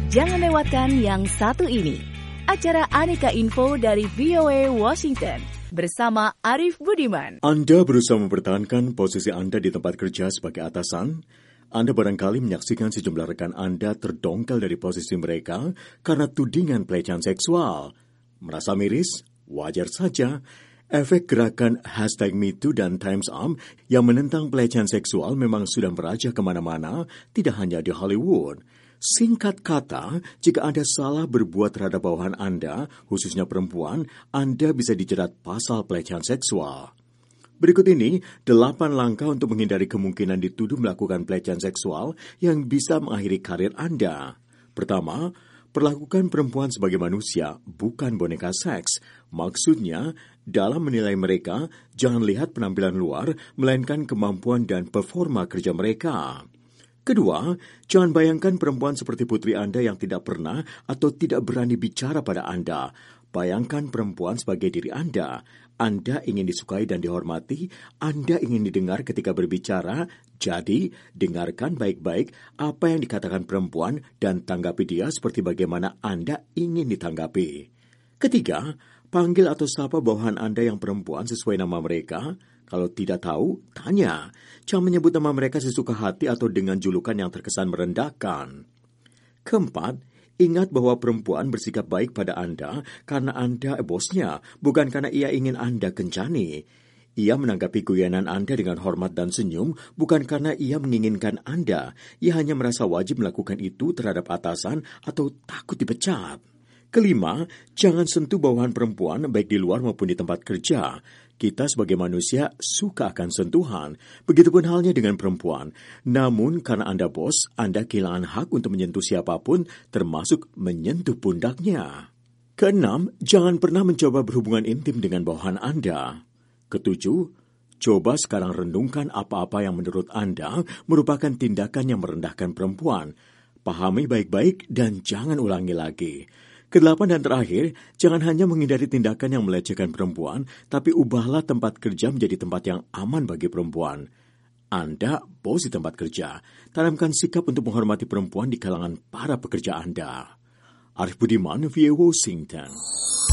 Jangan lewatkan yang satu ini. Acara Aneka Info dari VOA Washington bersama Arif Budiman. Anda berusaha mempertahankan posisi Anda di tempat kerja sebagai atasan. Anda barangkali menyaksikan sejumlah rekan Anda terdongkal dari posisi mereka karena tudingan pelecehan seksual. Merasa miris? Wajar saja. Efek gerakan #MeToo dan Time's Up yang menentang pelecehan seksual memang sudah merajah kemana-mana, tidak hanya di Hollywood. Singkat kata, jika Anda salah berbuat terhadap bawahan Anda, khususnya perempuan, Anda bisa dijerat pasal pelecehan seksual. Berikut ini 8 langkah untuk menghindari kemungkinan dituduh melakukan pelecehan seksual yang bisa mengakhiri karir Anda. Pertama, perlakukan perempuan sebagai manusia, bukan boneka seks. Maksudnya, dalam menilai mereka, jangan lihat penampilan luar, melainkan kemampuan dan performa kerja mereka. Kedua, jangan bayangkan perempuan seperti putri Anda yang tidak pernah atau tidak berani bicara pada Anda. Bayangkan perempuan sebagai diri Anda. Anda ingin disukai dan dihormati, Anda ingin didengar ketika berbicara, jadi dengarkan baik-baik apa yang dikatakan perempuan dan tanggapi dia seperti bagaimana Anda ingin ditanggapi. Ketiga, panggil atau sapa bawahan Anda yang perempuan sesuai nama mereka. Kalau tidak tahu, tanya. Jangan menyebut nama mereka sesuka hati atau dengan julukan yang terkesan merendahkan. Keempat, ingat bahwa perempuan bersikap baik pada Anda karena Anda bosnya, bukan karena ia ingin Anda kencani. Ia menanggapi guyonan Anda dengan hormat dan senyum, bukan karena ia menginginkan Anda. Ia hanya merasa wajib melakukan itu terhadap atasan atau takut dipecat. Kelima, jangan sentuh bawahan perempuan baik di luar maupun di tempat kerja. Kita sebagai manusia suka akan sentuhan. Begitupun halnya dengan perempuan. Namun karena Anda bos, Anda kehilangan hak untuk menyentuh siapapun, termasuk menyentuh pundaknya. Keenam, jangan pernah mencoba berhubungan intim dengan bawahan Anda. Ketujuh, coba sekarang renungkan apa-apa yang menurut Anda merupakan tindakan yang merendahkan perempuan. Pahami baik-baik dan jangan ulangi lagi. Kedelapan dan terakhir, jangan hanya menghindari tindakan yang melecehkan perempuan, tapi ubahlah tempat kerja menjadi tempat yang aman bagi perempuan. Anda bos di tempat kerja. Tanamkan sikap untuk menghormati perempuan di kalangan para pekerja Anda. Arif Budiman, VOA Washington.